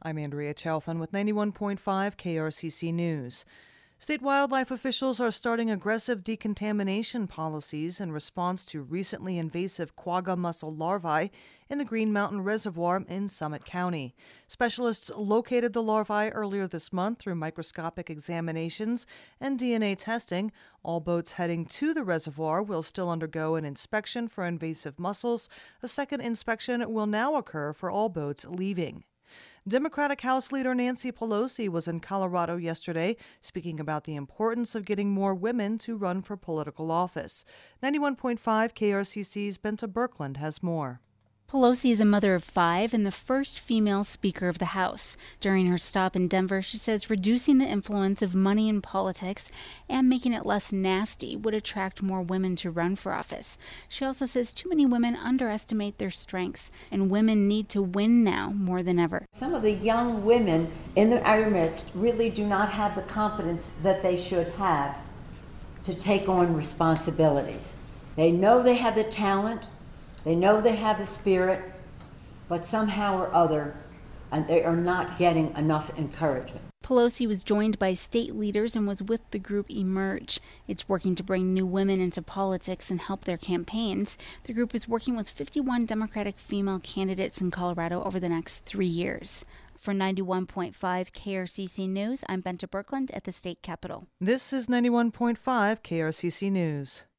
I'm Andrea Chalfin with 91.5 KRCC News. State wildlife officials are starting aggressive decontamination policies in response to recently invasive quagga mussel larvae in the Green Mountain Reservoir in Summit County. Specialists located the larvae earlier this month through microscopic examinations and DNA testing. All boats heading to the reservoir will still undergo an inspection for invasive mussels. A second inspection will now occur for all boats leaving. Democratic House Leader Nancy Pelosi was in Colorado yesterday speaking about the importance of getting more women to run for political office. 91.5 KRCC's Benta Birkeland has more. Pelosi is a mother of 5 and the first female Speaker of the House. During her stop in Denver, she says reducing the influence of money in politics and making it less nasty would attract more women to run for office. She also says too many women underestimate their strengths, and women need to win now more than ever. Some of the young women in our midst really do not have the confidence that they should have to take on responsibilities. They know they have the talent. They know they have the spirit, but somehow or other, they are not getting enough encouragement. Pelosi was joined by state leaders and was with the group Emerge. It's working to bring new women into politics and help their campaigns. The group is working with 51 Democratic female candidates in Colorado over the next 3 years. For 91.5 KRCC News, I'm Benta Birkeland at the state capitol. This is 91.5 KRCC News.